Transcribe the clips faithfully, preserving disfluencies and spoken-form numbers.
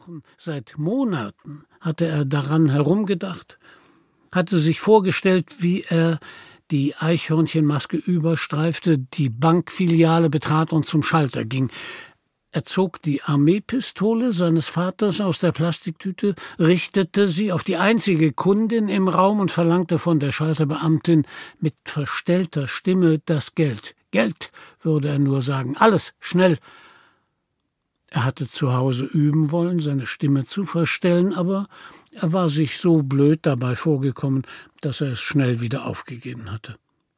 Seit Monaten hatte er daran herumgedacht, hatte sich vorgestellt, wie er die Eichhörnchenmaske überstreifte, die Bankfiliale betrat und zum Schalter ging. Er zog die Armeepistole seines Vaters aus der Plastiktüte, richtete sie auf die einzige Kundin im Raum und verlangte von der Schalterbeamtin mit verstellter Stimme das Geld. Geld, würde er nur sagen. Alles, schnell. Er hatte zu Hause üben wollen, seine Stimme zu verstellen, aber er war sich so blöd dabei vorgekommen, dass er es schnell wieder aufgegeben hatte.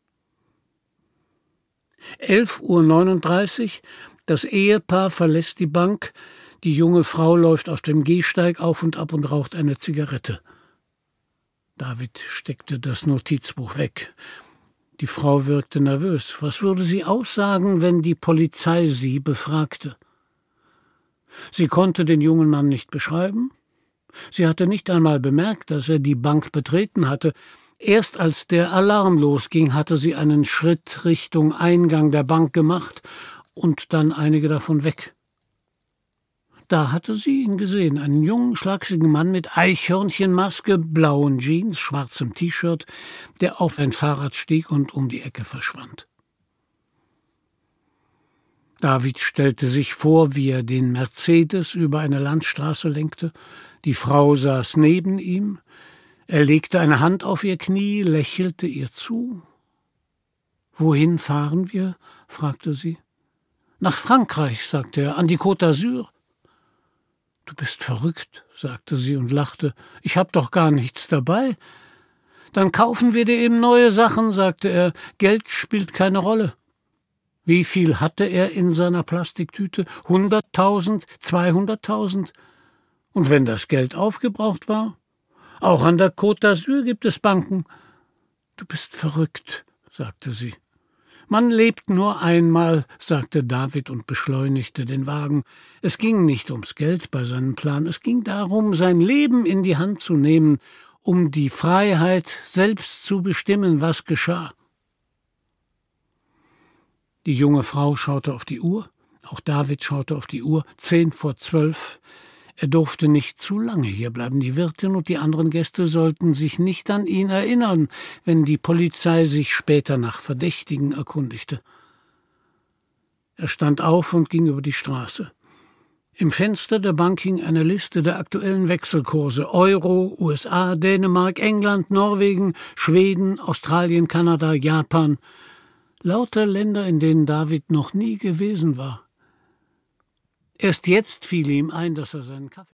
elf Uhr neununddreißig, das Ehepaar verlässt die Bank, die junge Frau läuft auf dem Gehsteig auf und ab und raucht eine Zigarette. David steckte das Notizbuch weg. Die Frau wirkte nervös. Was würde sie aussagen, wenn die Polizei sie befragte? Sie konnte den jungen Mann nicht beschreiben. Sie hatte nicht einmal bemerkt, dass er die Bank betreten hatte. Erst als der Alarm losging, hatte sie einen Schritt Richtung Eingang der Bank gemacht und dann einige davon weg. Da hatte sie ihn gesehen, einen jungen, schlachsigen Mann mit Eichhörnchenmaske, blauen Jeans, schwarzem T-Shirt, der auf ein Fahrrad stieg und um die Ecke verschwand. David stellte sich vor, wie er den Mercedes über eine Landstraße lenkte. Die Frau saß neben ihm. Er legte eine Hand auf ihr Knie, lächelte ihr zu. »Wohin fahren wir?« fragte sie. »Nach Frankreich«, sagte er, »an die Côte d'Azur.« »Du bist verrückt«, sagte sie und lachte. »Ich hab doch gar nichts dabei.« »Dann kaufen wir dir eben neue Sachen«, sagte er. »Geld spielt keine Rolle.« Wie viel hatte er in seiner Plastiktüte? Hunderttausend, zweihunderttausend? Und wenn das Geld aufgebraucht war? Auch an der Côte d'Azur gibt es Banken. »Du bist verrückt«, sagte sie. »Man lebt nur einmal«, sagte David und beschleunigte den Wagen. Es ging nicht ums Geld bei seinem Plan, es ging darum, sein Leben in die Hand zu nehmen, um die Freiheit, selbst zu bestimmen, was geschah. Die junge Frau schaute auf die Uhr, auch David schaute auf die Uhr, zehn vor zwölf. Er durfte nicht zu lange hier bleiben. Die Wirtin und die anderen Gäste sollten sich nicht an ihn erinnern, wenn die Polizei sich später nach Verdächtigen erkundigte. Er stand auf und ging über die Straße. Im Fenster der Bank hing eine Liste der aktuellen Wechselkurse: Euro, U S A, Dänemark, England, Norwegen, Schweden, Australien, Kanada, Japan. Lauter Länder, in denen David noch nie gewesen war. Erst jetzt fiel ihm ein, dass er seinen Kaffee